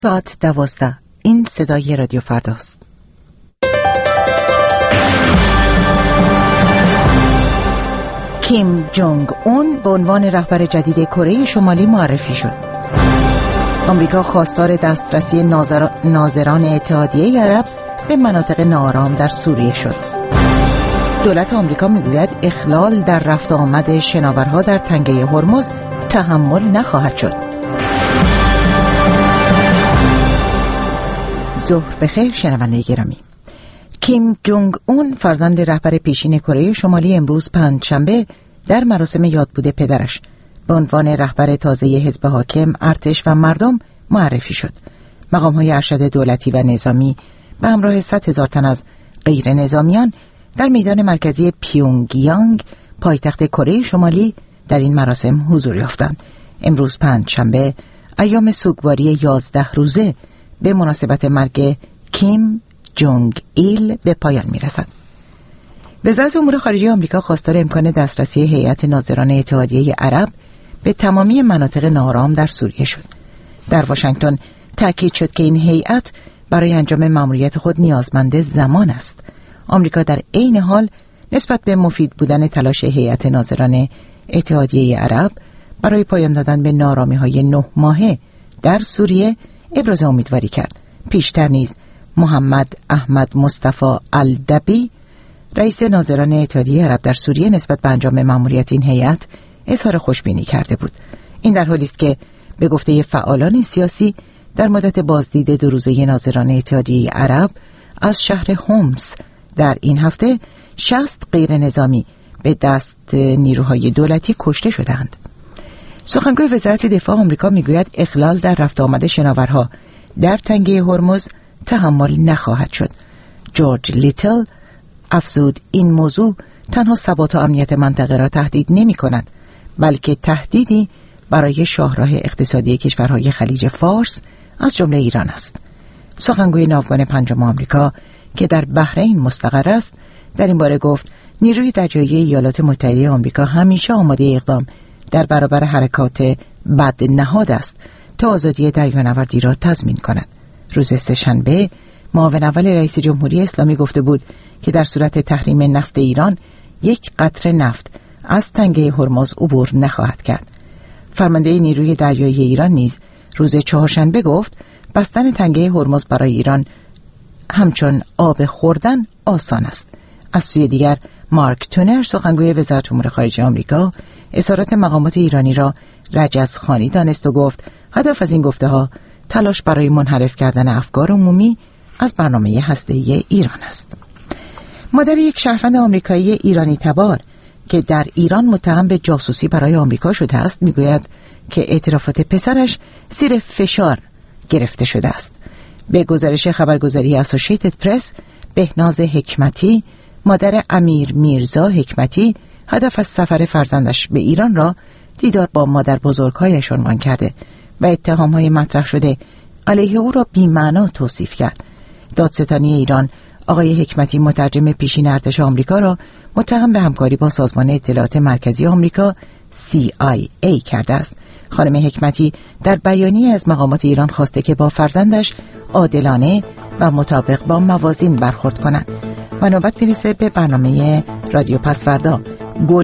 ساعت 12. این صدای رادیو فرداست. کیم جونگ اون به عنوان رهبر جدید کره شمالی معرفی شد. آمریکا خواستار دسترسی ناظران اتحادیه عرب به مناطق ناآرام در سوریه شد. دولت آمریکا میگوید اخلال در رفت و آمد شناورها در تنگه هرمز تحمل نخواهد شد. ظهر بخیر شنونده گرامی. کیم جونگ اون فرزند رهبر پیشین کره شمالی امروز پنجشنبه در مراسم یادبود پدرش به عنوان رهبر تازه حزب حاکم، ارتش و مردم معرفی شد. مقام‌های ارشد دولتی و نظامی به همراه 100,000 تن از غیر نظامیان در میدان مرکزی پیونگیانگ پایتخت کره شمالی در این مراسم حضور یافتند. امروز پنجشنبه ایام سوگواری 11 روزه به مناسبت مرگ کیم جونگ ایل به پایان میرسد. وزارت امور خارجه آمریکا خواستار امکان دسترسی هیئت ناظران اتحادیه عرب به تمامی مناطق ناآرام در سوریه شد. در واشنگتن تاکید شد که این هیئت برای انجام مأموریت خود نیازمند زمان است. آمریکا در عین حال نسبت به مفید بودن تلاش هیئت ناظران اتحادیه عرب برای پایان دادن به ناآرامی‌های 9 ماهه در سوریه ابراز امیدواری کرد. پیشتر نیز محمد احمد مصطفی الدبی رئیس ناظران اتحادیه عرب در سوریه نسبت به انجام مأموریت این هیئت اظهار خوشبینی کرده بود. این در حالی است که به گفته فعالان سیاسی در مدت بازدید 2 روزه ناظران اتحادیه عرب از شهر هومس در این هفته 60 غیر نظامی به دست نیروهای دولتی کشته شدند. سخنگوی وزارت دفاع آمریکا میگوید اخلال در رفت و آمد شناورها در تنگه هرمز تحمل نخواهد شد. جورج لیتل افزود این موضوع تنها ثبات و امنیت منطقه را تهدید نمی کند، بلکه تهدیدی برای شاهراه اقتصادی کشورهای خلیج فارس از جمله ایران است. سخنگوی ناوگان 5 آمریکا که در بحرین مستقر است در این باره گفت نیروی دریایی ایالات متحده آمریکا همیشه آماده اقدام در برابر حرکات بدنهاد است تا آزادی دریانوردی را تضمین کند. روز سه‌شنبه معاون اول رئیس جمهوری اسلامی گفته بود که در صورت تحریم نفت ایران 1 قطره نفت از تنگه هرمز عبور نخواهد کرد. فرمانده نیروی دریایی ایران نیز روز چهارشنبه گفت بستن تنگه هرمز برای ایران همچون آب خوردن آسان است. از سوی دیگر مارک تونر سخنگوی وزارت امور خارجه آمریکا اظهارات مقامات ایرانی را رجزخوانی دانست و گفت هدف از این گفته‌ها تلاش برای منحرف کردن افکار عمومی از برنامه هسته‌ای ایران است. مادر یک شهروند آمریکایی ایرانی تبار که در ایران متهم به جاسوسی برای آمریکا شده است میگوید که اعترافات پسرش زیر فشار گرفته شده است. به گزارش خبرگزاری اسوسییتد پرس، بهناز حکمتی مادر امیر میرزا حکمتی هدف از سفر فرزندش به ایران را دیدار با مادر بزرگهایش عنوان کرده و اتهام‌های مطرح شده علیه او را بی‌معنا توصیف کرد. دادستانی ایران آقای حکمتی مترجم پیشین ارتش آمریکا را متهم به همکاری با سازمان اطلاعات مرکزی آمریکا CIA کرده است. خانم حکمتی در بیانیه از مقامات ایران خواسته که با فرزندش عادلانه و مطابق با موازین برخورد کنند. و نوبت میرسه به برنامه رادیو پسوردا.